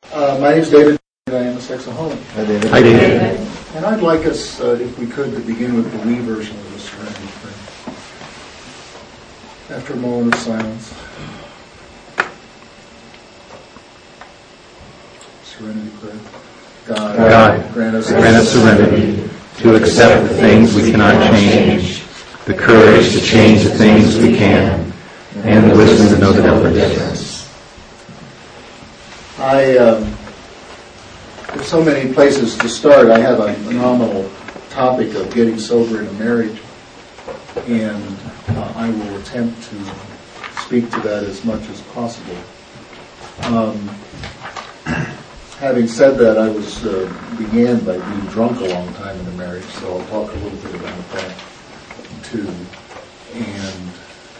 My name is David, and I am a sexaholic. Hi, David. Hi, David. And I'd like us, if we could, to begin with the we version of the Serenity Prayer. After a moment of silence. Serenity Prayer. God, grant us serenity to accept the things we cannot change, the courage to change the things we can, and the wisdom to know the difference. There's so many places to start. I have a phenomenal topic of getting sober in a marriage, and I will attempt to speak to that as much as possible. Having said that, I began by being drunk a long time in the marriage, so I'll talk a little bit about that too. And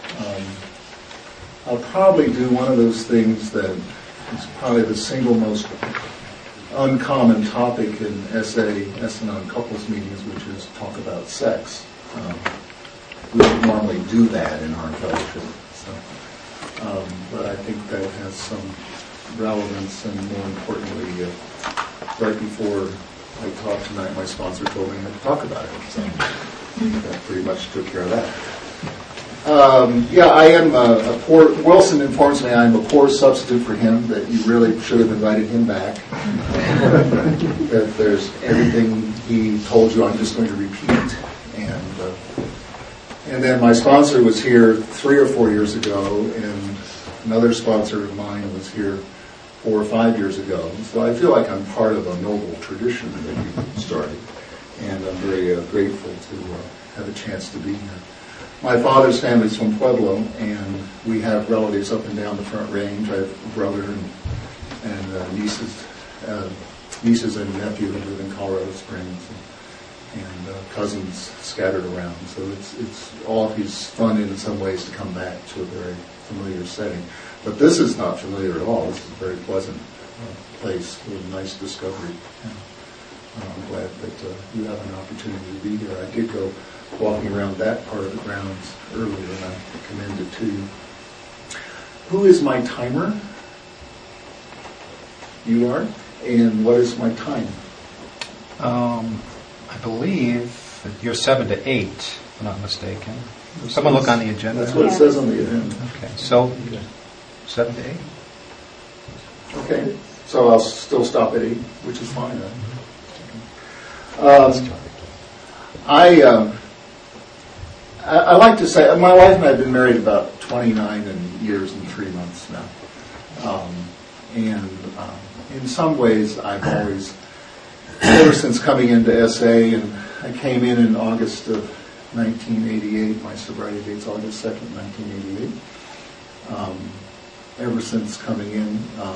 I'll probably do one of those things that is probably the single most uncommon topic in S&on couples meetings, which is talk about sex. We don't normally do that in our fellowship, but I think that has some relevance, and more importantly, right before I talked tonight, my sponsor told me I had to talk about it, so that pretty much took care of that. I am a poor, Wilson informs me I'm a poor substitute for him, that you really should have invited him back. That there's everything he told you I'm just going to repeat. And then my sponsor was here 3 or 4 years ago, and another sponsor of mine was here 4 or 5 years ago. So I feel like I'm part of a noble tradition that you started, and I'm very grateful to have a chance to be here. My father's family is from Pueblo, and we have relatives up and down the Front Range. I have a brother and nieces and nephew who live in Colorado Springs, and cousins scattered around. So it's always fun in some ways to come back to a very familiar setting. But this is not familiar at all. This is a very pleasant place with a nice discovery. I'm glad that you have an opportunity to be here. I did go walking around that part of the grounds earlier, and I commend it to you. Who is my timer? You are? And what is my time? I believe that you're 7 to 8, if I'm not mistaken. Someone look on the agenda. That's what it says on the agenda. Okay, so 7 to 8. Okay, so I'll still stop at 8, which is fine. I like to say, my wife and I have been married about 29 years and 3 months now. In some ways, I've always, ever since coming into SA, and I came in August of 1988, my sobriety date's August 2nd, 1988. Ever since coming in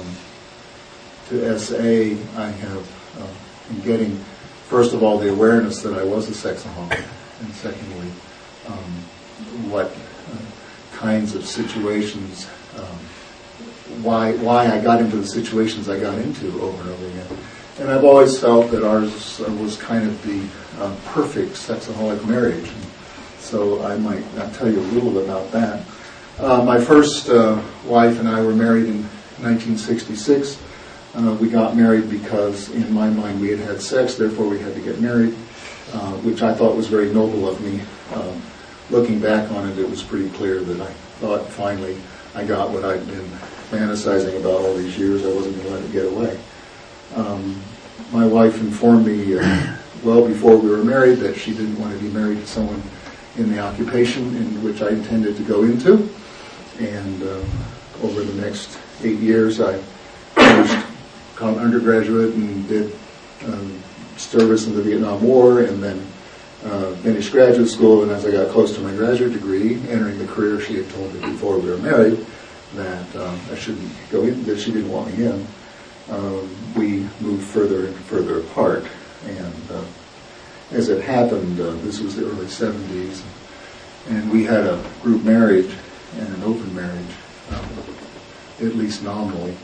to SA, I have been getting, first of all, the awareness that I was a sexaholic, and secondly, what kinds of situations, why I got into the situations I got into over and over again. And I've always felt that ours was kind of the perfect sexaholic marriage. And so I might tell you a little about that. My first wife and I were married in 1966. We got married because, in my mind, we had had sex, therefore we had to get married, which I thought was very noble of me. Looking back on it, it was pretty clear that I thought finally I got what I'd been fantasizing about all these years. I wasn't going to let it get away. My wife informed me well before we were married that she didn't want to be married to someone in the occupation in which I intended to go into. And over the next 8 years, I finished undergraduate and did service in the Vietnam War, and then finished graduate school. And as I got close to my graduate degree, entering the career she had told me before we were married that I shouldn't go in, that she didn't want me in, we moved further and further apart. And as it happened, this was the early 70s, and we had a group marriage and an open marriage, at least nominally,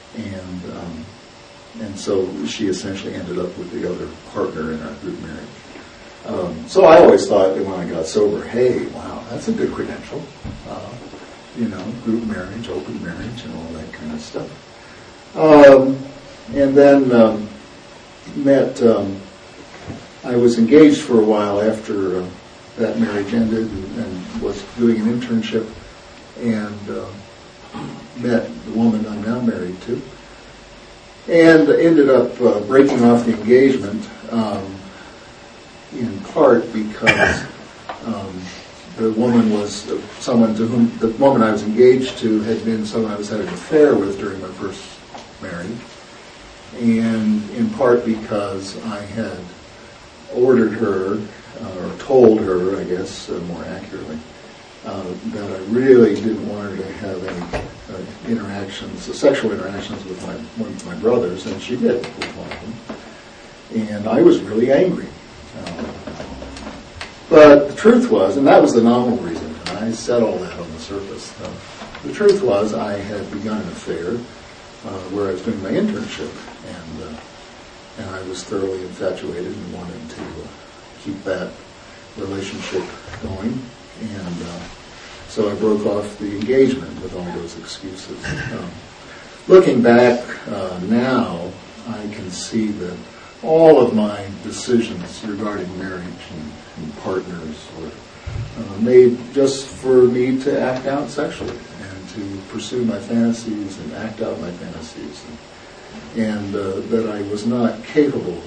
and so she essentially ended up with the other partner in our group marriage. So I always thought that when I got sober, hey, wow, that's a good credential. Group marriage, open marriage, and all that kind of stuff. And then met, I was engaged for a while after that marriage ended and was doing an internship, and met the woman I'm now married to, and ended up breaking off the engagement in part because the woman was someone to whom, the woman I was engaged to had been someone I was having an affair with during my first marriage, and in part because I had ordered her, or told her, I guess more accurately, that I really didn't want her to have any interactions, sexual interactions with one of my brothers, and she did with one of them. And I was really angry. But the truth was, and that was the nominal reason, and I said all that on the surface, the truth was I had begun an affair where I was doing my internship, and I was thoroughly infatuated and wanted to keep that relationship going, and so I broke off the engagement with all those excuses. Looking back now, I can see that all of my decisions regarding marriage and partners were made just for me to act out sexually and to pursue my fantasies and act out my fantasies, and that I was not capable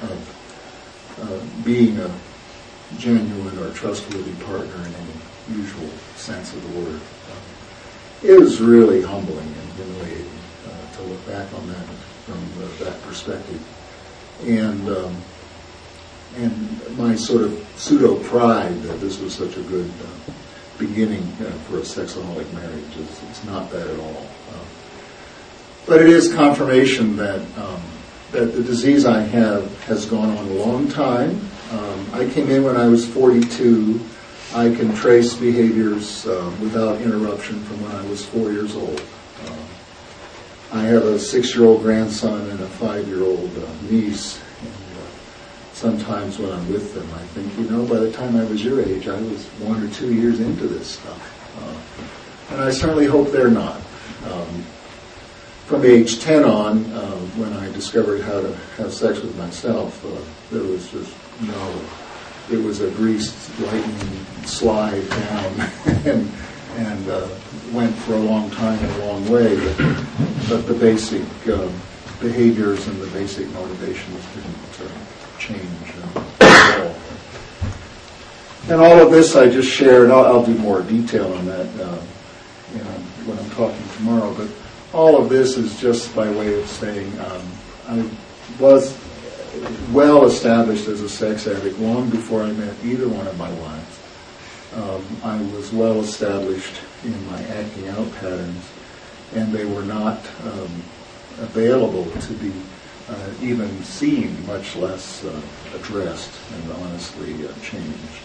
of being a genuine or trustworthy partner in any usual sense of the word. It was really humbling and humiliating to look back on that from that perspective. And my sort of pseudo pride that this was such a good beginning for a sexaholic marriage it's not that at all. But it is confirmation that that the disease I have has gone on a long time. I came in when I was 42. I can trace behaviors without interruption from when I was 4 years old. I have a 6-year-old grandson and a 5-year-old niece. And sometimes when I'm with them, I think, by the time I was your age, I was 1 or 2 years into this stuff. And I certainly hope they're not. From age 10 on, when I discovered how to have sex with myself, there was just it was a greased lightning slide down and went for a long time and a long way, but the basic behaviors and the basic motivations didn't change at all. And all of this I just share, and I'll do more detail on that when I'm talking tomorrow, but all of this is just by way of saying I was well established as a sex addict long before I met either one of my wives. I was well established in my acting out patterns, and they were not available to be even seen, much less addressed and honestly changed.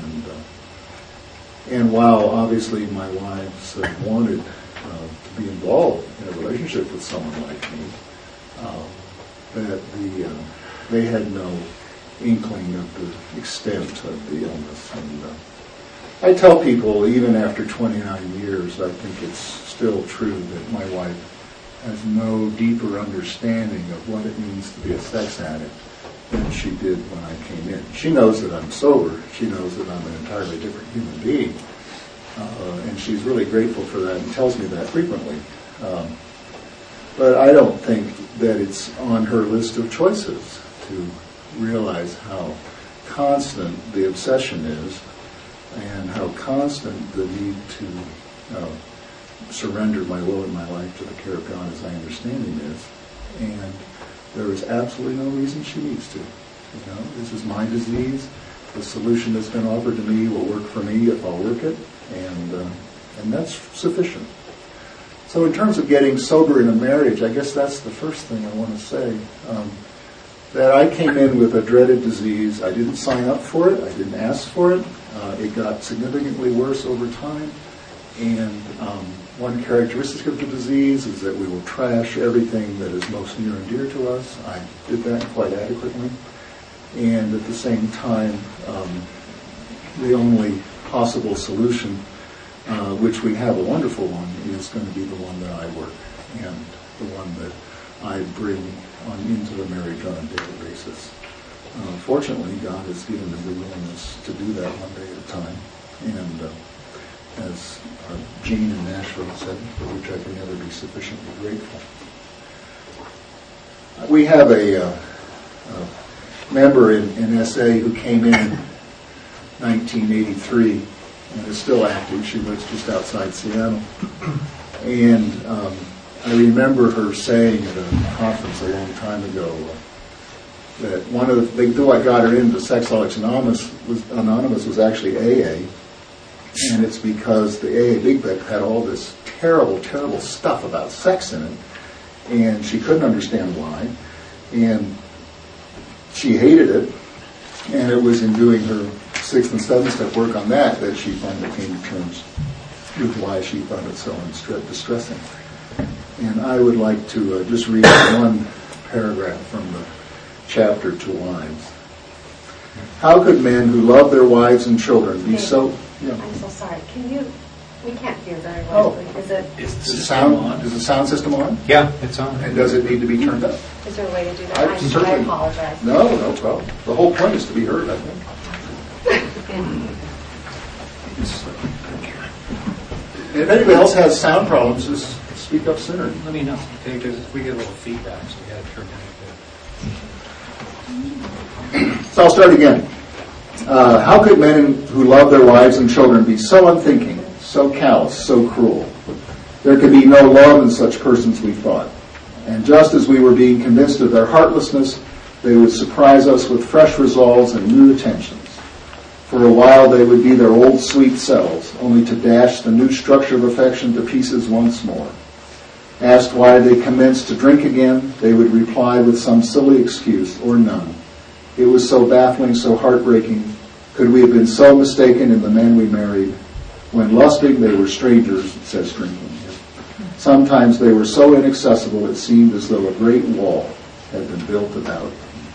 And while obviously my wives wanted to be involved in a relationship with someone like me, that they had no inkling of the extent of the illness. And I tell people, even after 29 years, I think it's still true that my wife has no deeper understanding of what it means to be a sex addict than she did when I came in. She knows that I'm sober. She knows that I'm an entirely different human being. And she's really grateful for that and tells me that frequently. But I don't think that it's on her list of choices to realize how constant the obsession is and how constant the need to surrender my will and my life to the care of God as I understand Him is. And there is absolutely no reason she needs to. This is my disease. The solution that's been offered to me will work for me if I'll work it, and that's sufficient. So in terms of getting sober in a marriage, I guess that's the first thing I want to say. That I came in with a dreaded disease. I didn't sign up for it. I didn't ask for it. It got significantly worse over time. And one characteristic of the disease is that we will trash everything that is most near and dear to us. I did that quite adequately. And at the same time, the only possible solution, which we have a wonderful one, is going to be the one that I work, and the one that I bring into the marriage on a daily basis. Fortunately, God has given me the willingness to do that one day at a time. And as Gene in Nashville said, for which I can never be sufficiently grateful. We have a member in SA who came in 1983 and is still active. She lives just outside Seattle. And I remember her saying at a conference a long time ago that one of the things that got her into Sexaholics Anonymous was actually AA. And it's because the AA Big Book had all this terrible, terrible stuff about sex in it. And she couldn't understand why. And she hated it. And it was in doing her 6th and 7th step work on that she finally came to terms with why she found it so distressing. And I would like to just read one paragraph from the chapter to wives. How could men who love their wives and children be so... Yeah. I'm so sorry. We can't hear very well. Is the sound system on? Yeah, it's on. And does it need to be turned up? Is there a way to do that? I apologize. No problem. The whole point is to be heard, I think. And if anybody else has sound problems, just speak up sooner. Let me know, because we get a little feedback, so we got to turn it up. So I'll start again. How could men who love their wives and children be so unthinking, so callous, so cruel? There could be no love in such persons, we thought. And just as we were being convinced of their heartlessness, they would surprise us with fresh resolves and new attentions. For a while they would be their old sweet selves, only to dash the new structure of affection to pieces once more. Asked why they commenced to drink again, they would reply with some silly excuse or none. It was so baffling, so heartbreaking. Could we have been so mistaken in the men we married? When lusting, they were strangers, says drinking. Sometimes they were so inaccessible it seemed as though a great wall had been built about.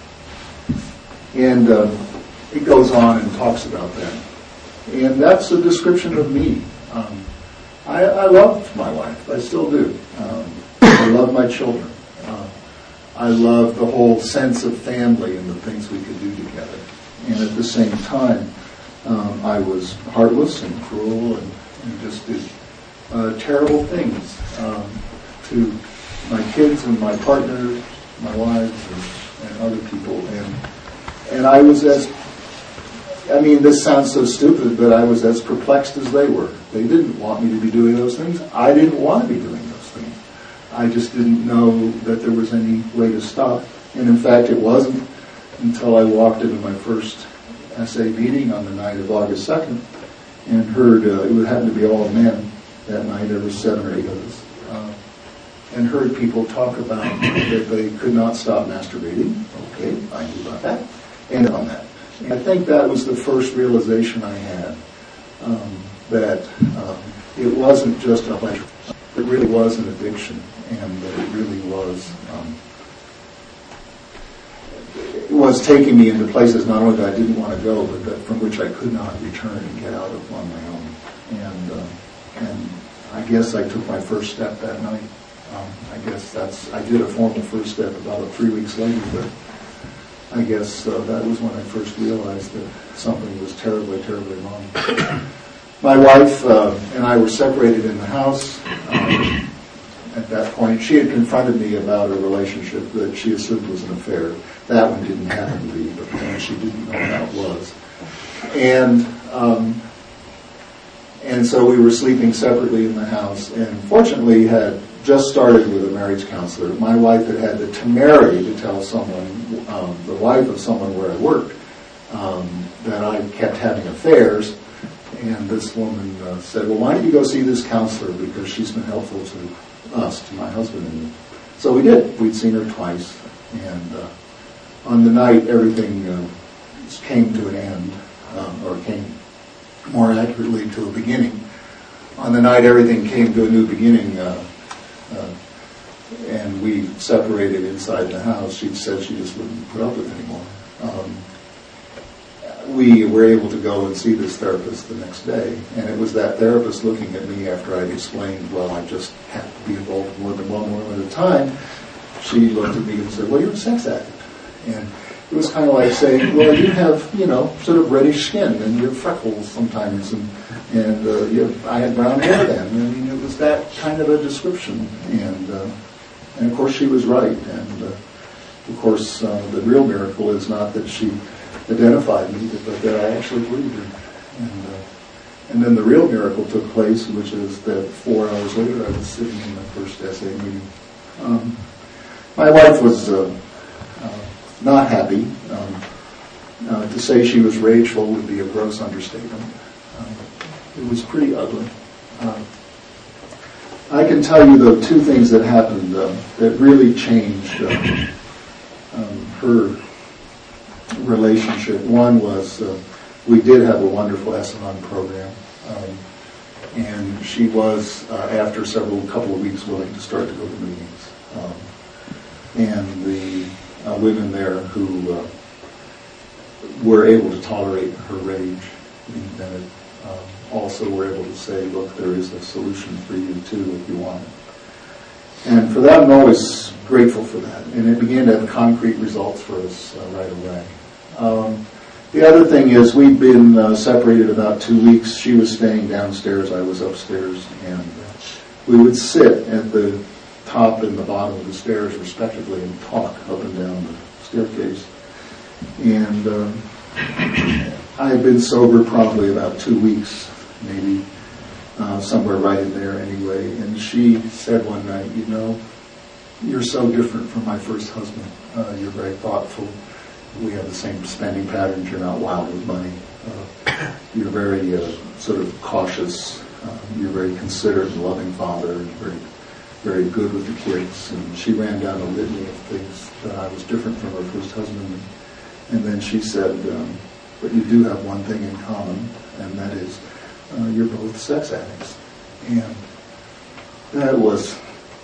And it goes on and talks about that. And that's a description of me. I love my wife. I still do. I love my children. I love the whole sense of family and the things we could do together. And at the same time, I was heartless and cruel and just did terrible things to my kids and my partners, my wives, and other people. And I was this sounds so stupid, but I was as perplexed as they were. They didn't want me to be doing those things. I didn't want to be doing those things. I just didn't know that there was any way to stop. And in fact, it wasn't until I walked into my first SA meeting on the night of August 2nd and heard, it would happen to be all men that night, there were 7 or 8 of us, and heard people talk about that they could not stop masturbating. Okay, I knew about that. And on that. I think that was the first realization I had, that it wasn't just a pleasure. It really was an addiction, and that it really was taking me into places not only that I didn't want to go, but that from which I could not return and get out of on my own. And I guess I took my first step that night. I did a formal first step about 3 weeks later, but I guess that was when I first realized that something was terribly, terribly wrong. My wife and I were separated in the house. At that point, she had confronted me about a relationship that she assumed was an affair. That one didn't happen to be, but she didn't know how it was. And so we were sleeping separately in the house, and fortunately had just started with a marriage counselor. My wife had had the temerity to tell someone, the wife of someone where I worked, that I kept having affairs. And this woman said, well, why don't you go see this counselor, because she's been helpful to us, to my husband and me. So we did. We'd seen her twice. And on the night, everything came to an end, or came more accurately to a beginning. On the night, everything came to a new beginning, and we separated inside the house. She said she just wouldn't put up with it anymore. We were able to go and see this therapist the next day, and it was that therapist looking at me after I'd explained, well, I just have to be involved with more than one woman at a time. she looked at me and said, well, you're a sex addict. And it was kind of like saying, well, you have, sort of reddish skin, and you have freckles sometimes, and I had brown hair then. I mean, it was that kind of a description. And of course, she was right. And of course, the real miracle is not that she identified me, but that I actually believed her. And then the real miracle took place, which is that 4 hours later, I was sitting in my first SA meeting. My wife was not happy. To say she was rageful would be a gross understatement. It was pretty ugly. I can tell you, though, two things that happened that really changed her relationship. One was we did have a wonderful Al-Anon program, and she was, after a couple of weeks, willing to start to go to meetings. And the women there who were able to tolerate her rage and also were able to say, look, there is a solution for you too if you want it. And for that, I'm always grateful for that. And it began to have concrete results for us right away. The other thing is we'd been separated about 2 weeks. She was staying downstairs, I was upstairs, and we would sit at the top and the bottom of the stairs respectively and talk up and down the staircase. And I had been sober probably about 2 weeks, maybe somewhere right in there anyway. And she said one night, you're so different from my first husband. You're very thoughtful. We have the same spending patterns. You're not wild with money. You're very sort of cautious. You're very considerate and loving father, and very, very good with the kids. And she ran down a litany of things that I was different from her first husband. And then she said, but you do have one thing in common, and that is you're both sex addicts. And that was,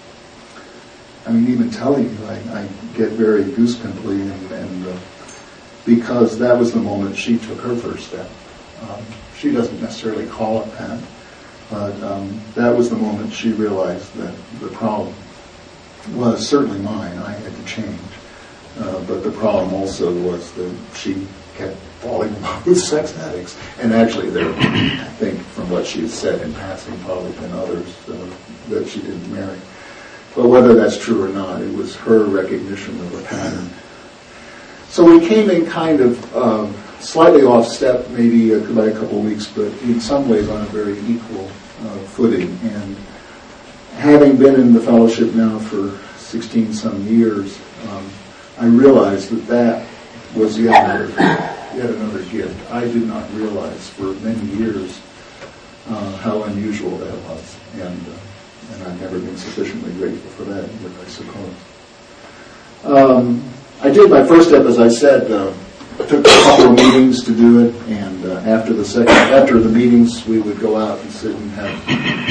even telling you, I get very goosepimply, and because that was the moment she took her first step. She doesn't necessarily call it that, but that was the moment she realized that the problem was certainly mine. I had to change. But the problem also was that she kept falling in love with sex addicts. And actually there, I think from what she had said in passing, probably been others that she didn't marry. But whether that's true or not, it was her recognition of a pattern. So we came in kind of slightly off step, maybe by a couple of weeks, but in some ways on a very equal footing. And having been in the fellowship now for 16 some years, I realized that was yet another gift. I did not realize for many years how unusual that was, and I've never been sufficiently grateful for that either, I suppose. I did my first step, as I said. It took a couple of meetings to do it, and after the meetings, we would go out and sit and have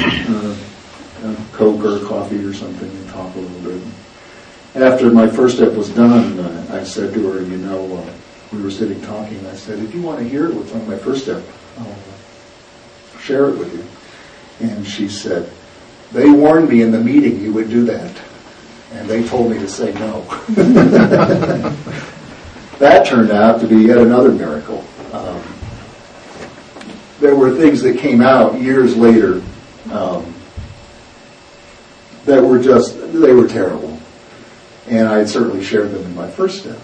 Coke or coffee or something and talk a little bit. After my first step was done, I said to her, we were sitting talking, and I said, if you want to hear what's on my first step, I'll share it with you. And she said, they warned me in the meeting you would do that, and they told me to say no. That turned out to be yet another miracle. There were things that came out years later that were they were terrible. And I had certainly shared them in my first step.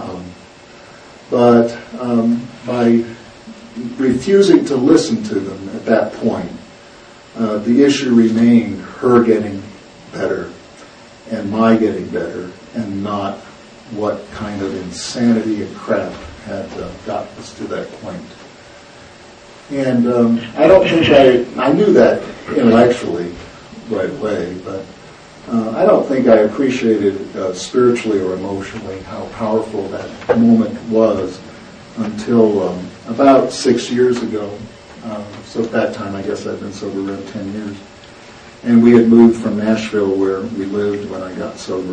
But by refusing to listen to them at that point, the issue remained her getting better and my getting better, and not what kind of insanity and crap had got us to that point. And I don't think I knew that intellectually right away, but I don't think I appreciated spiritually or emotionally how powerful that moment was until about 6 years ago. So at that time, I guess I'd been sober around 10 years. And we had moved from Nashville, where we lived when I got sober.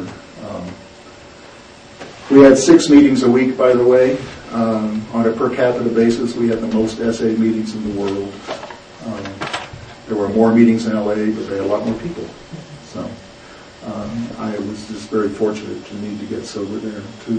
We had 6 meetings a week, by the way. On a per capita basis, we had the most SA meetings in the world. There were more meetings in LA, but they had a lot more people. So I was just very fortunate to need to get sober there too.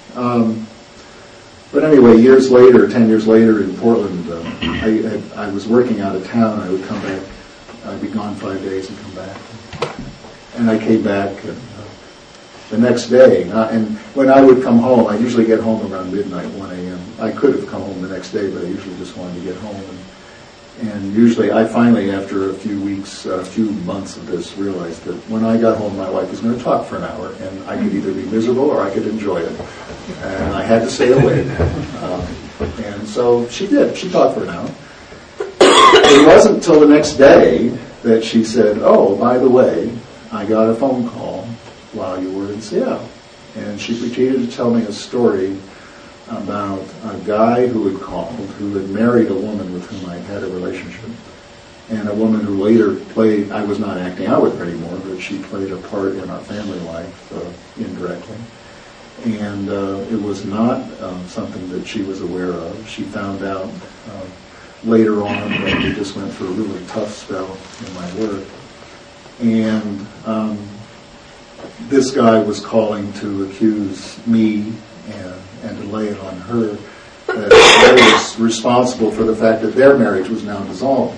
But anyway, 10 years later in Portland, I was working out of town. I would come back. I'd be gone 5 days and come back. And I came back the next day. And when I would come home, I usually get home around midnight, 1 a.m. I could have come home the next day, but I usually just wanted to get home. And usually, I finally, after a few weeks, a few months of this, realized that when I got home, my wife was going to talk for an hour, and I could either be miserable or I could enjoy it. And I had to stay awake. And so she did. She talked for an hour. It wasn't until the next day that she said, "Oh, by the way, I got a phone call while you were in Seattle." And she proceeded to tell me a story about a guy who had called, who had married a woman with whom I had a relationship, and a woman who later played, I was not acting out with her anymore, but she played a part in our family life indirectly. And it was not something that she was aware of. She found out later on when we just went through a really tough spell in my work. And this guy was calling to accuse me and to lay it on her that I was responsible for the fact that their marriage was now dissolved.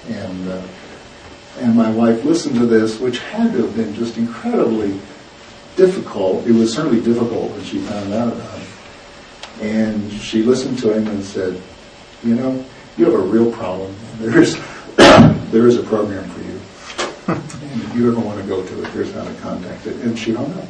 And my wife listened to this, which had to have been just incredibly difficult. It was certainly difficult when she found out about it. And she listened to him and said, "You know, you have a real problem. There is a program for you. And if you ever want to go to it, here's how to contact it." And she hung up.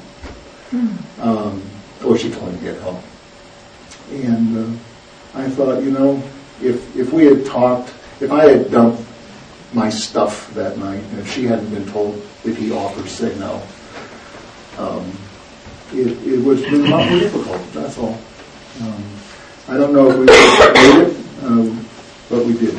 Or she told him to get help. And I thought, you know, if we had talked, if I had dumped my stuff that night, and if she hadn't been told if he offers, say no, it would have been a lot more difficult. That's all. I don't know if we would have made it, but we did.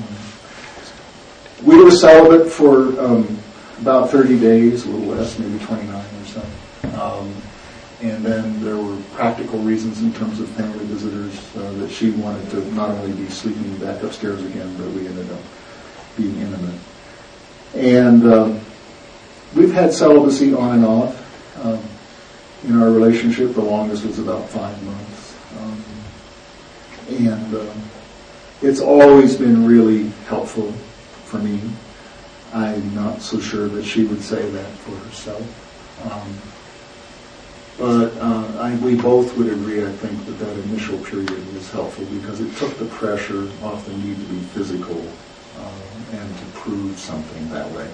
We were celibate for about 30 days, a little less, maybe 29 or so. And then there were practical reasons in terms of family visitors that she wanted to not only be sleeping back upstairs again, but we ended up being intimate. And we've had celibacy on and off in our relationship. The longest was about 5 months. And it's always been really helpful for me. I'm not so sure that she would say that for herself. But we both would agree, I think, that initial period was helpful because it took the pressure off the need to be physical and to prove something that way.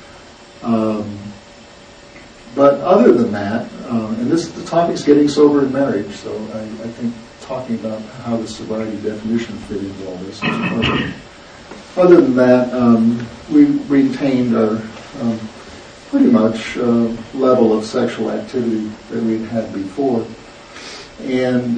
But other than that, and the topic's getting sober in marriage, so I think talking about how the sobriety definition fit into all this is important. Other than that, we retained our pretty much level of sexual activity that we'd had before. And,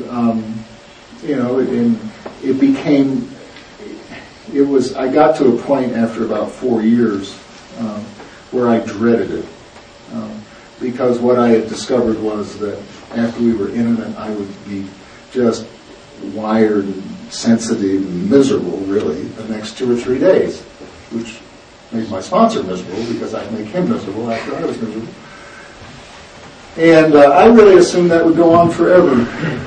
I got to a point after about 4 years where I dreaded it. Because what I had discovered was that after we were intimate, I would be just wired and sensitive and miserable, really, the next 2 or 3 days, which made my sponsor miserable because I'd make him miserable after I was miserable. And I really assumed that would go on forever.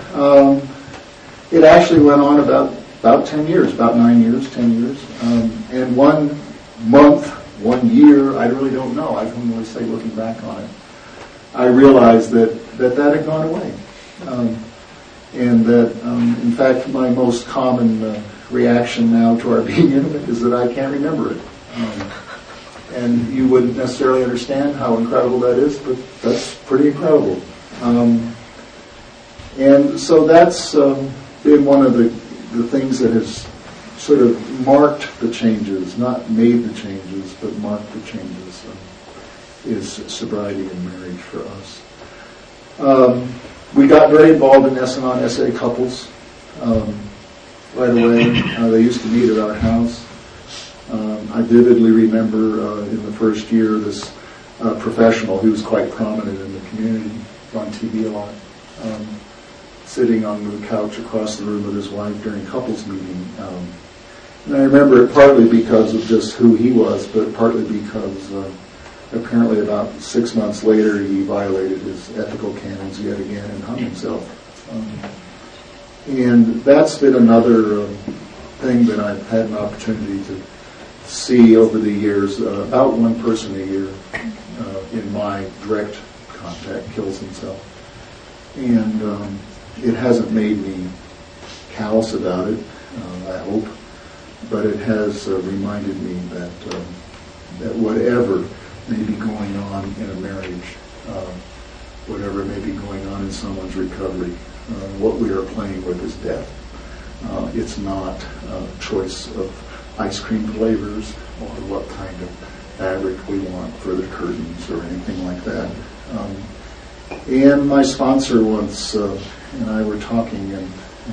It actually went on about 10 years, about 9 years, 10 years. And 1 month, 1 year, I really don't know. I can only say looking back on it. I realized that had gone away. And that, in fact, my most common reaction now to our being intimate is that I can't remember it. And you wouldn't necessarily understand how incredible that is, but that's pretty incredible. And so that's been one of the things that has sort of marked the changes, not made the changes, but marked the changes, is sobriety in marriage for us. We got very involved in S&on SA couples right away. They used to meet at our house. I vividly remember in the first year this professional who was quite prominent in the community, on TV a lot, sitting on the couch across the room with his wife during couples meeting. And I remember it partly because of just who he was, but partly because apparently about 6 months later, he violated his ethical canons yet again and hung himself. And that's been another thing that I've had an opportunity to see over the years. About one person a year in my direct contact kills himself. And it hasn't made me callous about it, I hope, but it has reminded me that whatever may be going on in a marriage, whatever may be going on in someone's recovery, what we are playing with is death. It's not a choice of ice cream flavors or what kind of fabric we want for the curtains or anything like that. And my sponsor once and I were talking, and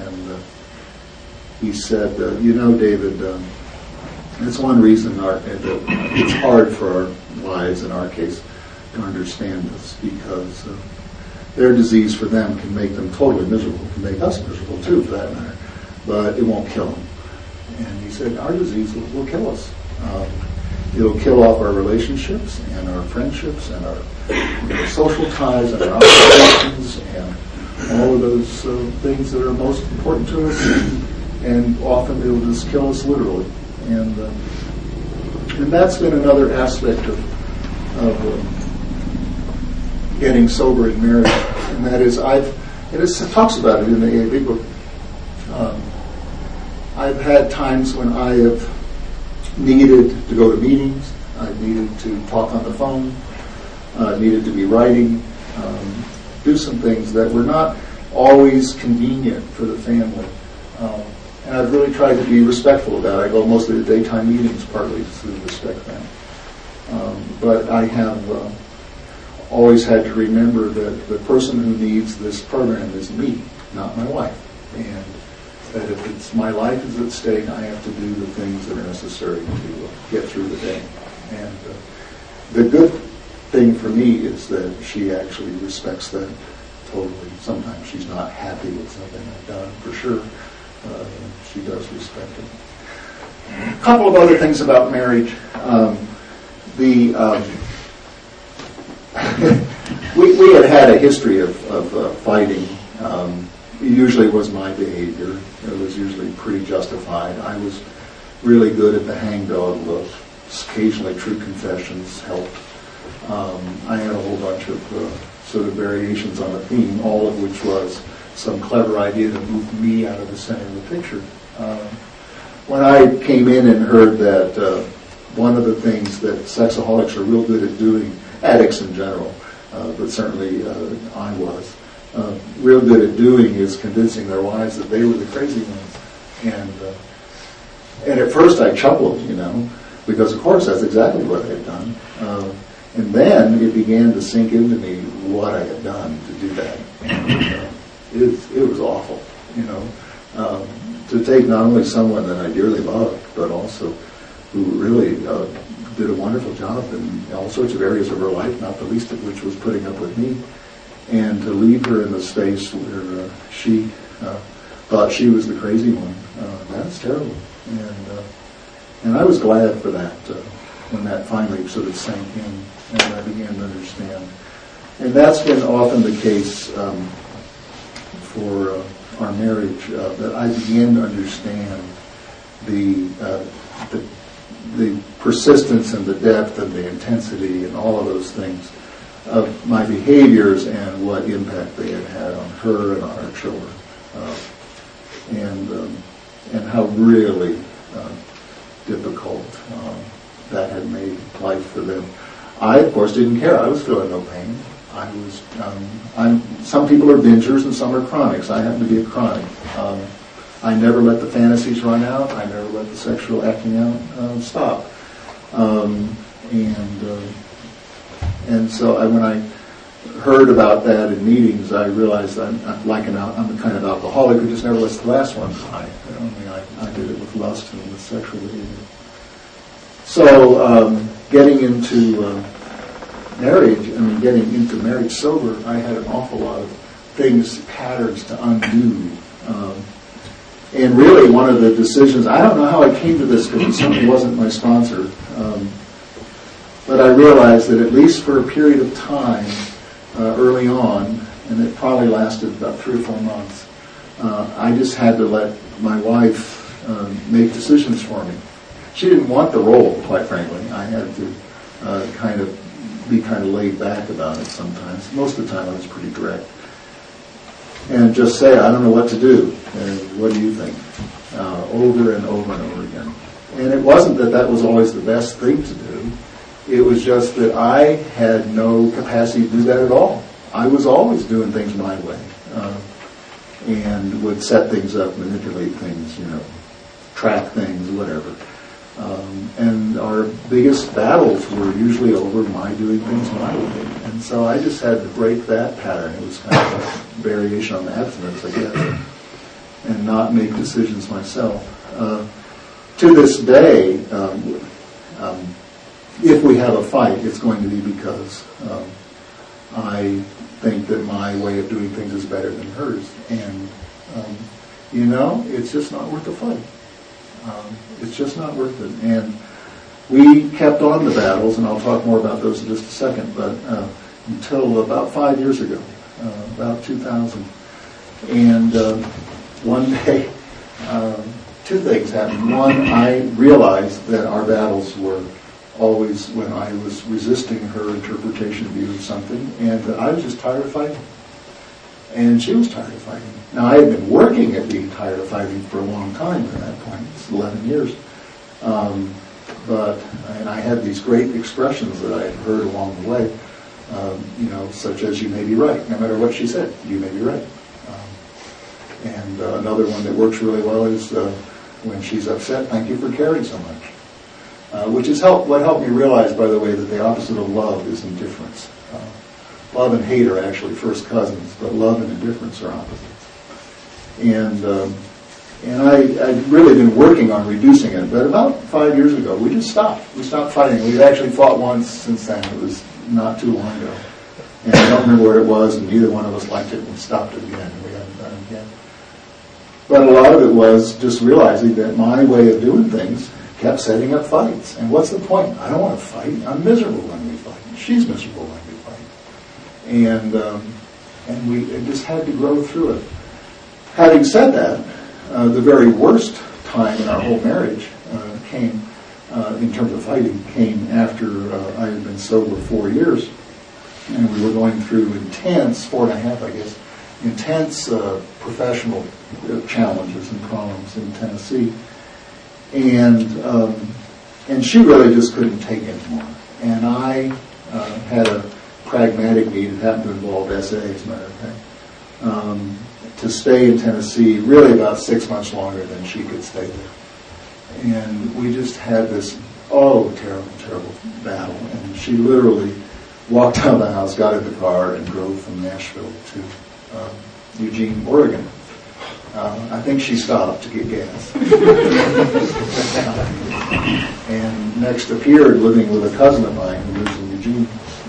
he said, David, it's one reason it's hard for our wives, in our case, to understand this, because their disease for them can make them totally miserable, can make us miserable too, for that matter, but it won't kill them. And he said, our disease will kill us. It'll kill off our relationships and our friendships and our social ties and our obligations and all of those things that are most important to us, and often it'll just kill us literally. And that's been another aspect of getting sober in marriage, and that is it talks about it in the AA Big Book. I've had times when I have needed to go to meetings, I've needed to talk on the phone, needed to be writing, do some things that were not always convenient for the family. And I've really tried to be respectful of that. I go mostly to daytime meetings, partly to respect that. But I have always had to remember that the person who needs this program is me, not my wife. And that if it's my life is at stake, I have to do the things that are necessary to get through the day. And the good thing for me is that she actually respects that totally. Sometimes she's not happy with something I've done, for sure. She does respect it. A couple of other things about marriage. We had a history of fighting. It usually was my behavior. It was usually pretty justified. I was really good at the hangdog look. Occasionally true confessions helped. I had a whole bunch of sort of variations on the theme, all of which was some clever idea to move me out of the center of the picture. When I came in and heard that one of the things that sexaholics are real good at doing, addicts in general, but certainly I was, real good at doing is convincing their wives that they were the crazy ones. And at first I chuckled, because of course that's exactly what I had done. And then it began to sink into me what I had done to do that. And it was awful, to take not only someone that I dearly loved, but also who really did a wonderful job in all sorts of areas of her life, not the least of which was putting up with me, and to leave her in the space where she thought she was the crazy one. That's terrible. And I was glad for that when that finally sort of sank in and I began to understand. And that's been often the case for our marriage, that I began to understand the persistence and the depth and the intensity and all of those things of my behaviors and what impact they had on her and on our children, and how really difficult that had made life for them. I, of course, didn't care. I was feeling no pain. I was. Some people are bingers and some are chronics. I happen to be a chronic. I never let the fantasies run out. I never let the sexual acting out stop. And so when I heard about that in meetings, I realized I'm the kind of alcoholic who just never lets the last one die. I did it with lust and with sexual behavior. So getting into marriage sober, I had an awful lot of patterns to undo. And really one of the decisions, I don't know how I came to this because it certainly wasn't my sponsor. But I realized that at least for a period of time early on, and it probably lasted about 3 or 4 months, I just had to let my wife make decisions for me. She didn't want the role, quite frankly. I had to be kind of laid back about it sometimes. Most of the time I was pretty direct. And just say, I don't know what to do, and what do you think? Over and over and over again. And it wasn't that was always the best thing to do. It was just that I had no capacity to do that at all. I was always doing things my way, and would set things up, manipulate things, track things, whatever. And our biggest battles were usually over my doing things my way. And so I just had to break that pattern. It was kind of a variation on abstinence, I guess, and not make decisions myself. To this day, if we have a fight, it's going to be because I think that my way of doing things is better than hers. And, it's just not worth the fight. It's just not worth it. And we kept on the battles, and I'll talk more about those in just a second, but until about 5 years ago, about 2000. And one day, 2 things happened. One, I realized that our battles were always when I was resisting her interpretation view of something, and that I was just tired of fighting. And she was tired of fighting. Now, I had been working at being tired of fighting for a long time at that point. It's 11 years. And I had these great expressions that I had heard along the way, such as, you may be right. No matter what she said, you may be right. And another one that works really well is when she's upset, thank you for caring so much. Which is what helped me realize, by the way, that the opposite of love is indifference. Love and hate are actually first cousins, but love and indifference are opposites. And I'd really been working on reducing it, but about 5 years ago, we just stopped. We stopped fighting. We'd actually fought once since then. It was not too long ago. And I don't remember where it was, and neither one of us liked it, and we stopped it again, and we haven't done it again. But a lot of it was just realizing that my way of doing things kept setting up fights. And what's the point? I don't want to fight. I'm miserable when we fight. She's miserable when we fight. And we just had to grow through it. Having said that, the very worst time in our whole marriage came, in terms of fighting, came after I had been sober 4 years. And we were going through intense, 4.5, I guess, intense professional challenges and problems in Tennessee. And she really just couldn't take it anymore. And I had a pragmatic need, it happened to involve SA, as a matter of fact, to stay in Tennessee really about 6 months longer than she could stay there. And we just had this, terrible, terrible battle. And she literally walked out of the house, got in the car, and drove from Nashville to Eugene, Oregon. I think she stopped to get gas. And next appeared living with a cousin of mine who lives in Eugene.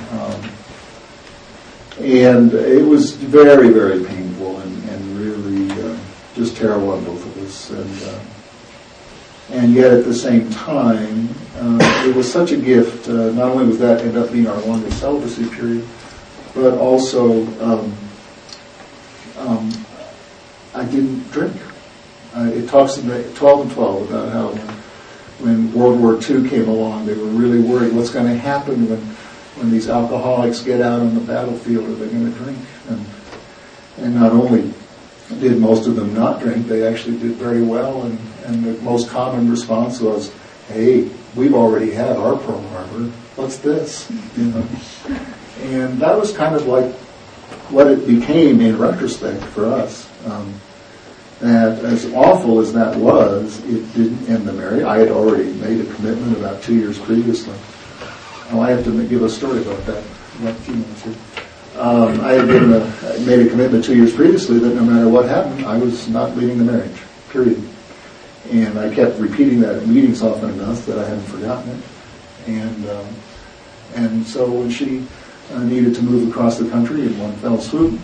And it was very, very painful and really just terrible on both of us. And yet at the same time, it was such a gift. Not only was that ended up being our longest celibacy period, but also I didn't drink. It talks in 12 and 12 about how when World War II came along, they were really worried what's going to happen when these alcoholics get out on the battlefield. Are they going to drink? And not only did most of them not drink, they actually did very well. And the most common response was, "Hey, we've already had our Pearl Harbor. What's this?" And that was kind of like what it became in retrospect for us. That as awful as that was, it didn't end the marriage. I had already made a commitment about 2 years previously. I have to give a story about that in a few minutes here. I had made a commitment 2 years previously that no matter what happened, I was not leaving the marriage, period. And I kept repeating that at meetings often enough that I hadn't forgotten it. And so when she needed to move across the country in one fell swoop,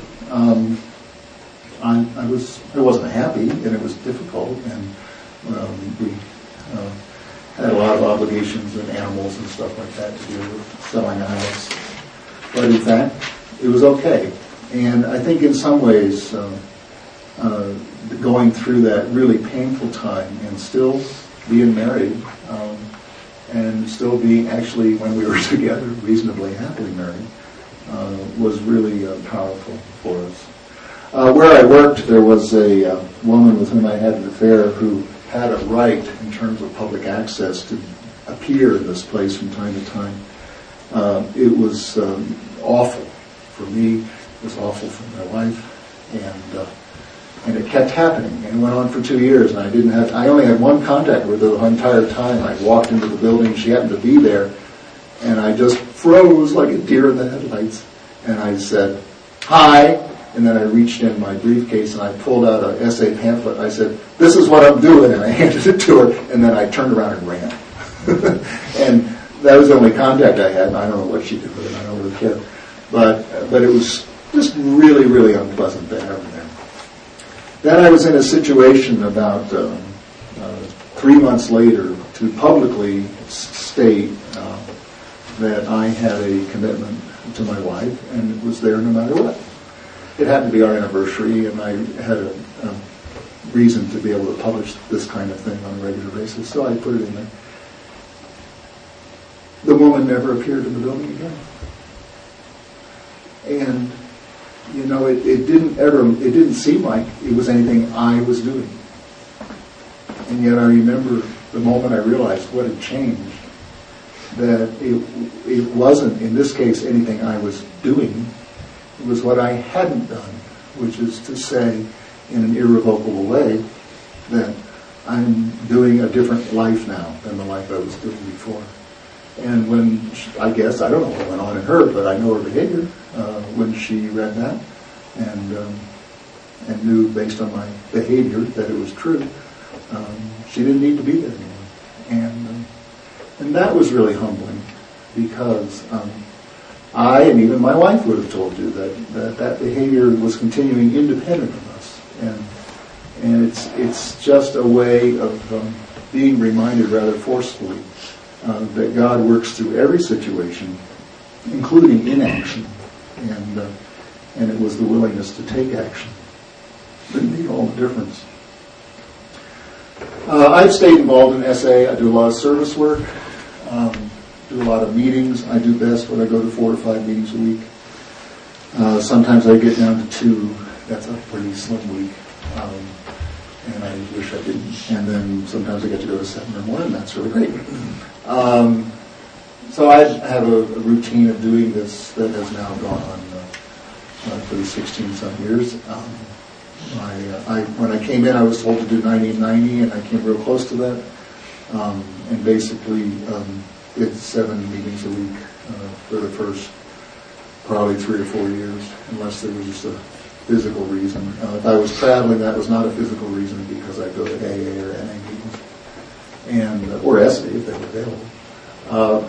I wasn't happy, and it was difficult, and had a lot of obligations and animals and stuff like that to deal with, selling a house. But in fact, it was okay. And I think in some ways, going through that really painful time and still being married, and still being actually, when we were together, reasonably happily married, was really powerful for us. Where I worked, there was a woman with whom I had an affair who had a right, in terms of public access, to appear in this place from time to time. It was awful for me. It was awful for my wife, and it kept happening. And it went on for 2 years, and I only had one contact with her the entire time. I walked into the building, she happened to be there, and I just froze like a deer in the headlights. And I said, "Hi." And then I reached in my briefcase and I pulled out an essay pamphlet. I said, "This is what I'm doing," and I handed it to her. And then I turned around and ran. And that was the only contact I had. And I don't know what she did with it. I don't really care. But it was just really, really unpleasant to have her there. Then I was in a situation about 3 months later to publicly state that I had a commitment to my wife, and it was there no matter what. It happened to be our anniversary, and I had a reason to be able to publish this kind of thing on a regular basis, so I put it in there. The woman never appeared in the building again. And, you know, it didn't seem like it was anything I was doing. And yet I remember the moment I realized what had changed, that it wasn't, in this case, anything I was doing. It was what I hadn't done, which is to say, in an irrevocable way, that I'm doing a different life now than the life I was doing before. And when, I don't know what went on in her, but I know her behavior when she read that, and knew based on my behavior that it was true. She didn't need to be there anymore. And that was really humbling, because I, and even my wife, would have told you that behavior was continuing independent of us. And it's just a way of being reminded rather forcefully that God works through every situation, including inaction. And it was the willingness to take action that made all the difference. I've stayed involved in SA. I do a lot of service work. Do a lot of meetings. I do best when I go to 4 or 5 meetings a week. Sometimes I get down to 2. That's a pretty slim week. And I wish I didn't. And then sometimes I get to go to 7 or more, and that's really great. So I have a routine of doing this that has now gone on for the 16-some years. When I came in, I was told to do 90 and 90, and I came real close to that. And basically did 7 meetings a week for the first probably 3 or 4 years, unless there was just a physical reason. If I was traveling, that was not a physical reason, because I go to AA or NA meetings, or SA if they were available.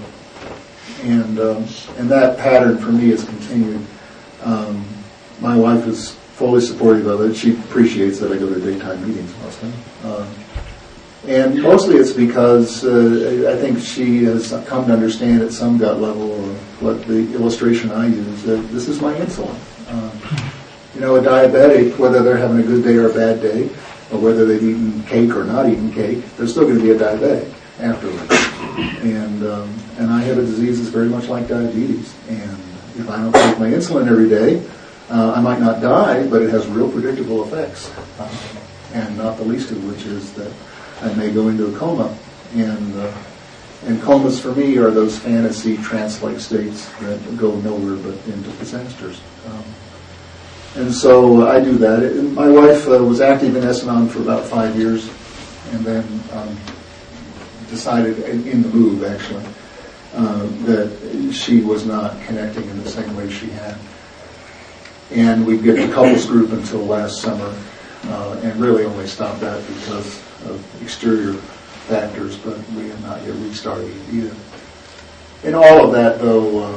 And that pattern for me has continued. My wife is fully supportive of it. She appreciates that I go to daytime meetings mostly. And mostly it's because I think she has come to understand at some gut level, or what the illustration I use, that this is my insulin. A diabetic, whether they're having a good day or a bad day, or whether they've eaten cake or not eaten cake, they're still going to be a diabetic afterwards. And I have a disease that's very much like diabetes. And if I don't take my insulin every day, I might not die, but it has real predictable effects. And not the least of which is that I may go into a coma. And comas for me are those fantasy trance-like states that go nowhere but into disasters. And so I do that. And my wife was active in S&On for about 5 years, and then decided, in the move actually, that she was not connecting in the same way she had. And we'd get the couples group until last summer, and really only stopped that because of exterior factors, but we have not yet restarted either. In all of that, though,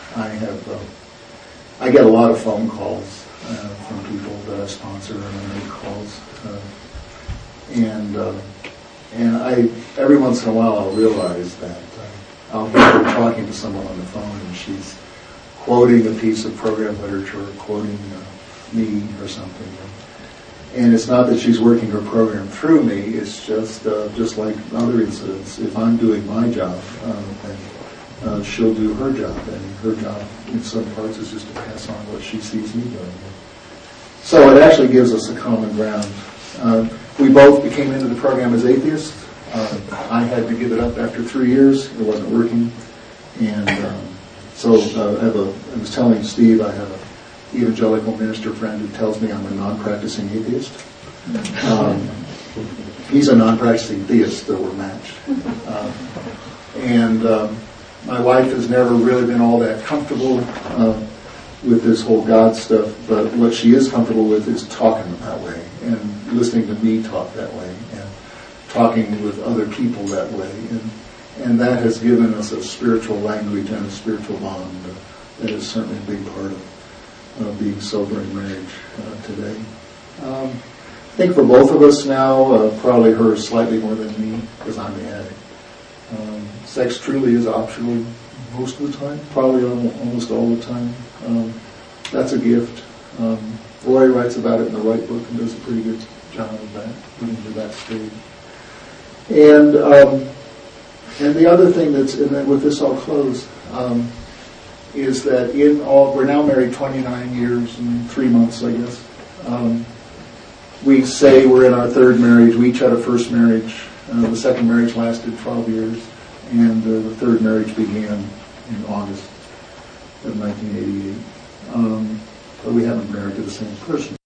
I get a lot of phone calls from people that I sponsor, and I make calls. And every once in a while I'll realize that I'll hear her talking to someone on the phone and she's quoting a piece of program literature, or quoting me or something. And it's not that she's working her program through me, it's just like other incidents. If I'm doing my job, then she'll do her job. And her job in some parts is just to pass on what she sees me doing. So it actually gives us a common ground. We both became into the program as atheists. I had to give it up after 3 years. It wasn't working. And so I was telling Steve, I have an evangelical minister friend who tells me I'm a non-practicing atheist. He's a non-practicing theist, so we're matched. And my wife has never really been all that comfortable with this whole God stuff, but what she is comfortable with is talking that way and listening to me talk that way and talking with other people that way. And that has given us a spiritual language and a spiritual bond that is certainly a big part of being sober in marriage today. I think for both of us now, probably her slightly more than me, because I'm the addict. Sex truly is optional most of the time, probably almost all the time. That's a gift. Roy writes about it in the Right Book and does a pretty good job of that, getting to that stage. And the other thing and then with this I'll close, is that we're now married 29 years and 3 months, I guess. We say we're in our third marriage. We each had a first marriage. The second marriage lasted 12 years, and the third marriage began in August of 1988. But we haven't married to the same person